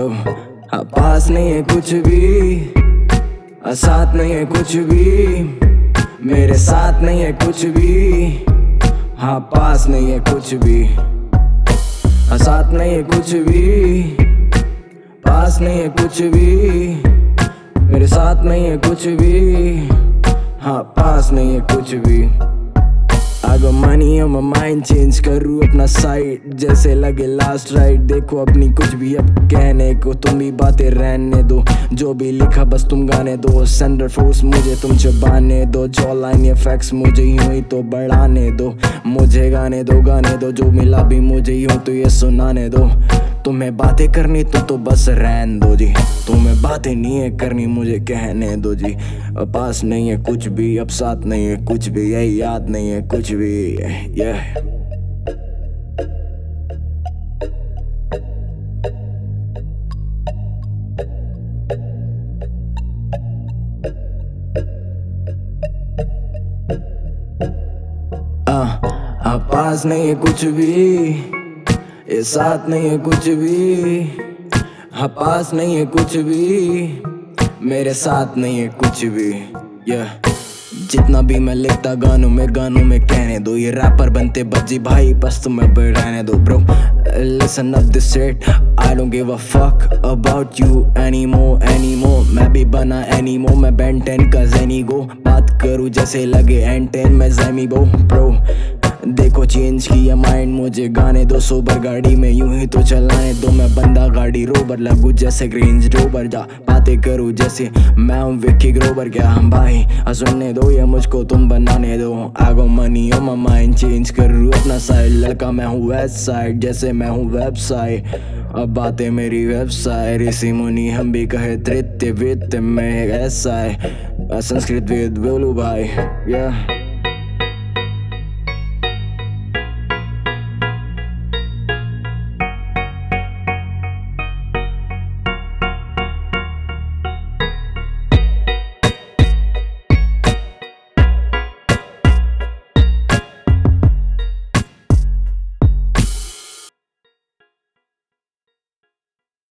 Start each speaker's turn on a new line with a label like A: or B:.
A: Bro. पास नहीं है कुछ भी, साथ नहीं है कुछ भी, मेरे साथ नहीं है कुछ भी। हाँ पास नहीं है कुछ भी, साथ नहीं है कुछ भी, पास नहीं है कुछ भी, मेरे साथ नहीं है कुछ भी। हाँ पास नहीं है कुछ भी। I got money on my mind, change करूँ अपना साइड जैसे लगे लास्ट राइड। देखो अपनी कुछ भी अब कहने को, तुम भी बातें रहने दो, जो भी लिखा बस तुम गाने दो। सेंटर फोर्स मुझे तुम चबाने दो, जॉ लाइन या फैक्स मुझे यूं ही तो बढ़ाने दो। मुझे गाने दो, जो मिला भी मुझे यूं तो ये सुनाने दो। तुम्हें बातें करनी तो बस रहने दो जी, तुम्हें बातें नहीं है करनी मुझे कहने दो जी। अब पास नहीं है कुछ भी, अब साथ नहीं है कुछ भी, यही याद नहीं है कुछ भी। पास नहीं है कुछ भी, ये साथ नहीं है कुछ भी। हाँ पास नहीं है कुछ भी, मेरे साथ नहीं है कुछ भी। जितना भी मैं लिखता गानों में कहने दो, ये रैपर बनते बज्जी भाई बस तुम्हें रहने दो bro. Listen up this shit, I don't give a fuck about you anymore। मैं भी बना anymore, मैं Ben 10 का ज़ेनिगो। बात करूँ जैसे लगे N10 में ज़ेमिबो ब्रो। देखो चेंज किया माइंड, मुझे गाने दो सोबर गाड़ी में यूं ही तो चलाने दो। मैं बंदा गाड़ी रोबर लगू जैसे रेंज रोवर, जा बातें करूँ जैसे मैं हूँ विक्की ग्रोवर। क्या हम भाई सुनने दो या मुझको तुम बनाने दो। आगो money on my mind, change करूँ अपना साइड। लड़का मैं हूँ वेस्ट साइड जैसे मैं हूँ वेबसाइट। अब बातें मेरी वेबसाइट, ऋषि मुनि हम भी कहे तृतीय वित्त में ऐसा है। संस्कृत वेद बोलू भाई।